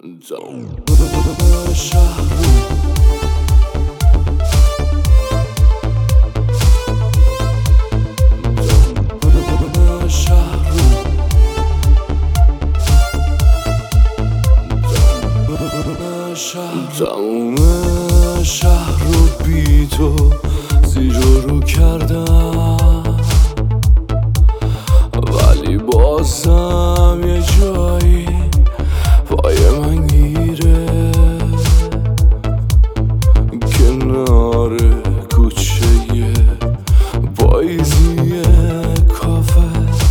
تموم شهر رو بی تو زیر و رو کردم، ولی بازم یه جایی پای من گیره. کنار کوچه پاییزی کافه،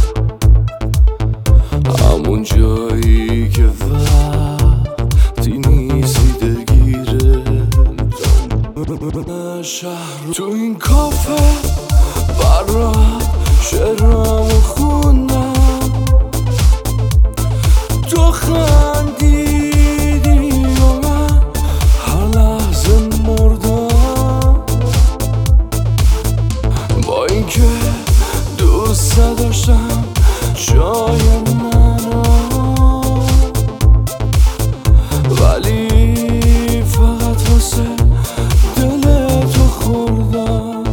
همون جایی که وقتی نیستی دلگیره. شهر تو این کافه برات شعرامو خوندم، تو خندیدی و من هر لحظه مردم. با اینکه دوست داشتم جای منو، ولی فقط واسه دل تو خوردم.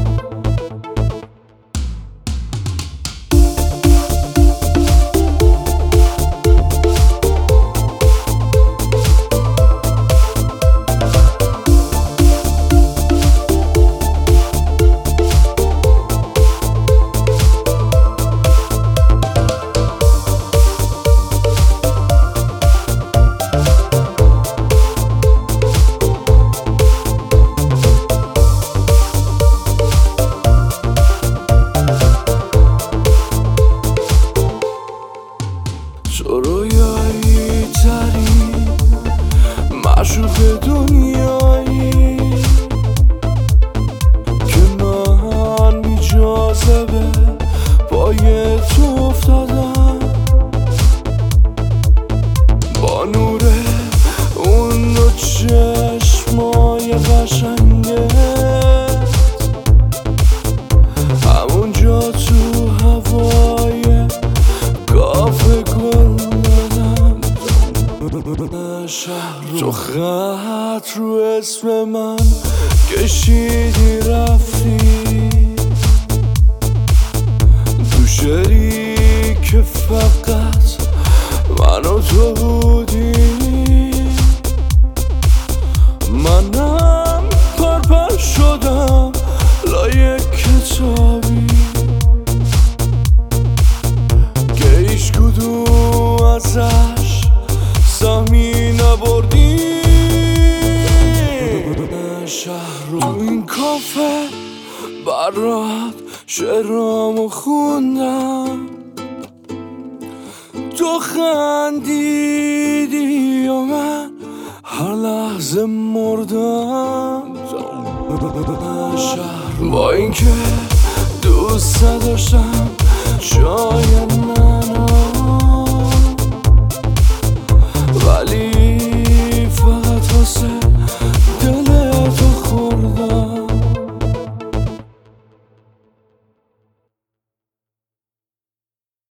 تو رویایی ترین معشوق دنیایی که من بی جاذبه پای تو افتادم. با نور اون دو چشمای قشنگت همونجا تو هوای کافه گل دادم. تو خط رو اسم من کشیدی رفتی، تو شعری که فقط من و تو بودی. منم پرپر شدم لای کتابی که هیچ کدوم ازش سهمی نبردی. شهر رو تو این کافه برات شعرامو خوندم، تو خندیدی و من هر لحظه مردم. با اینکه دوست داشتم جای من